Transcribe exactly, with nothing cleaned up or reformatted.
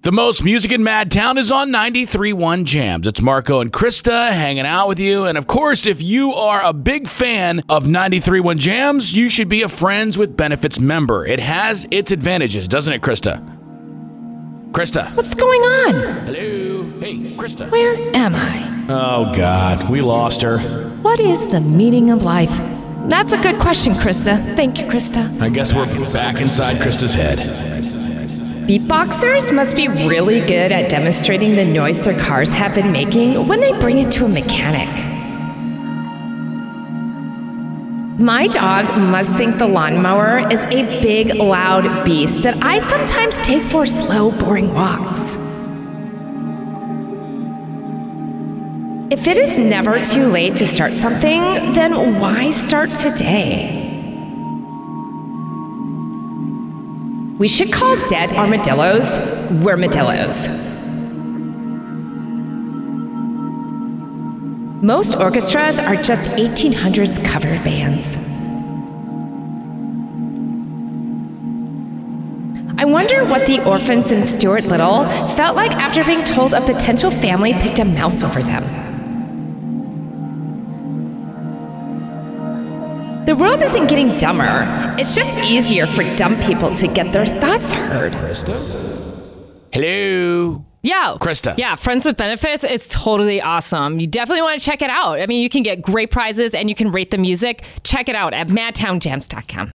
The most music in Madtown is on ninety-three point one Jams. It's Marco and Krista hanging out with you. And of course, if you are a big fan of ninety-three point one Jams, you should be a Friends with Benefits member. It has its advantages, doesn't it, Krista? Krista. What's going on? Hello. Hey, Krista. Where am I? Oh, God. We lost her. What is the meaning of life? That's a good question, Krista. Thank you, Krista. I guess we're back inside Krista's head. Beatboxers must be really good at demonstrating the noise their cars have been making when they bring it to a mechanic. My dog must think the lawnmower is a big, loud beast that I sometimes take for slow, boring walks. If it is never too late to start something, then why start today? We should call dead armadillos wormadillos. Most orchestras are just eighteen hundreds cover bands. I wonder what the orphans in Stuart Little felt like after being told a potential family picked a mouse over them. The world isn't getting dumber. It's just easier for dumb people to get their thoughts heard. Hello. Yeah. Krista. Yeah, Friends with Benefits, it's totally awesome. You definitely want to check it out. I mean, you can get great prizes and you can rate the music. Check it out at madtown jams dot com.